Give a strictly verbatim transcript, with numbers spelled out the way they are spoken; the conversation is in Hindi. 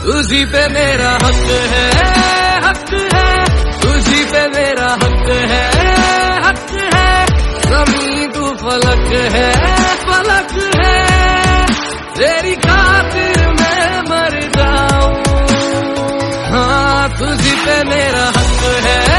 तुझी पे मेरा हक है, हक है, तुझी पे मेरा हक है, हक है। ज़मीं तू फलक है, फलक है, तेरी खातिर मैं मर जाऊं। हाँ तुझी पे मेरा हक है।